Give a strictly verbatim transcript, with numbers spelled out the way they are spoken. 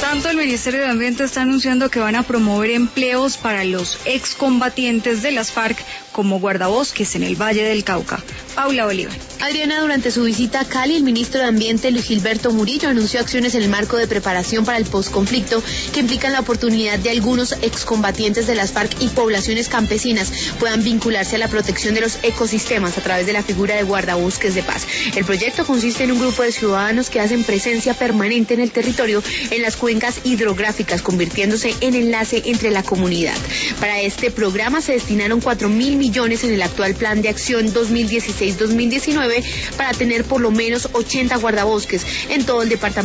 tanto, el Ministerio de Ambiente está anunciando que van a promover empleos para los excombatientes de las FARC como guardabosques en el Valle del Cauca. Paula Bolívar. Adriana, durante su visita a Cali, el ministro de Ambiente, Luis Gilberto Murillo, anunció acciones en el marco de preparación para el posconflicto que implican la oportunidad de algunos excombatientes de las FARC y poblaciones campesinas puedan vincularse a la protección de los ecosistemas a través de la figura de guardabosques de paz. El proyecto consiste en un grupo de ciudadanos que hacen presencia permanente en el territorio en las cuencas hidrográficas, convirtiéndose en enlace entre la comunidad. Para este programa se destinaron cuatro mil millones en el actual Plan de Acción dos mil dieciséis dos mil diecinueve para tener por lo menos ochenta guardabosques en todo el departamento.